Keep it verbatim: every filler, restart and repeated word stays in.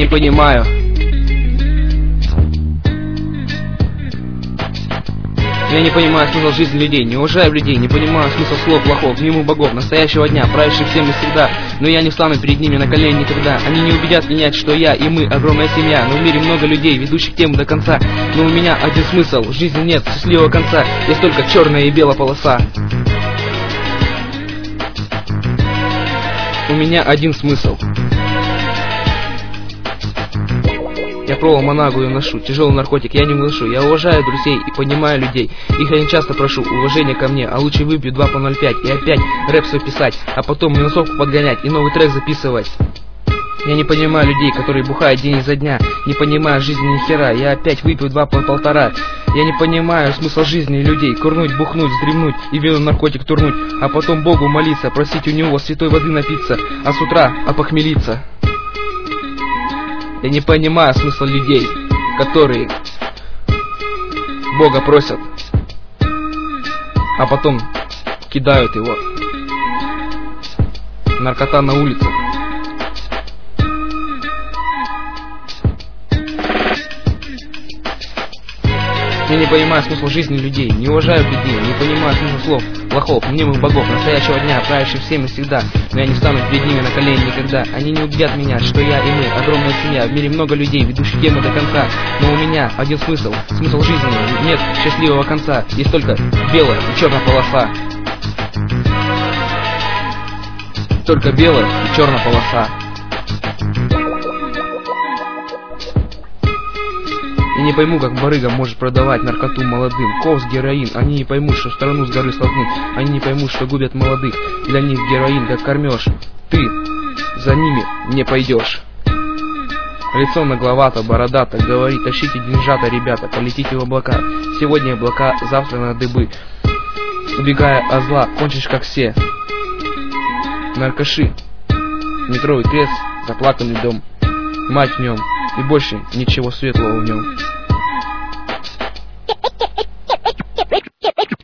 не понимаю. Я не понимаю смысл жизни людей, не уважаю людей, не понимаю смысл слов плохов, мимо богов, настоящего дня, правящих всем и всегда. Но я не встану перед ними на колени никогда. Они не убедят меня, что я и мы огромная семья. Но в мире много людей, ведущих тему до конца. Но у меня один смысл, в жизни нет счастливого конца. Есть только черная и белая полоса. У меня один смысл. Я пробовал манагу и ношу, тяжелый наркотик я не выношу. Я уважаю друзей и понимаю людей. Их я не часто прошу, уважение ко мне. А лучше выпью два по ноль пять и опять рэп свой писать. А потом минусовку подгонять и новый трек записывать. Я не понимаю людей, которые бухают день изо дня. Не понимаю жизни ни хера. Я опять выпью два по полтора. Я не понимаю смысл жизни людей. Курнуть, бухнуть, вздремнуть и вину наркотик турнуть. А потом Богу молиться, просить у него святой воды напиться. А с утра опохмелиться. Я не понимаю смысл людей, которые Бога просят, а потом кидают его. Наркота на улицах. Я не понимаю смысл жизни людей, не уважаю людей, не понимаю смысл слов плохов, мнимых богов, настоящего дня, правящих всем и всегда. Но я не встану перед ними на колени никогда. Они не убедят меня, что я и мы огромная семья. В мире много людей, ведущих тему до конца. Но у меня один смысл, смысл жизни. Нет счастливого конца, есть только белая и черная полоса. Только белая и черная полоса. Я не пойму, как барыга может продавать наркоту молодым. Ковс, героин, они не поймут, что страну с горы столкнут. Они не поймут, что губят молодых. Для них героин как кормеж. Ты за ними не пойдешь. Лицо нагловато, бородато, говорит: тащите деньжата, ребята, полетите в облака. Сегодня облака, завтра на дыбы. Убегая от зла, кончишь как все. Наркоши, метровый крест, заплаканный дом. Мать в нем, и больше ничего светлого в нем.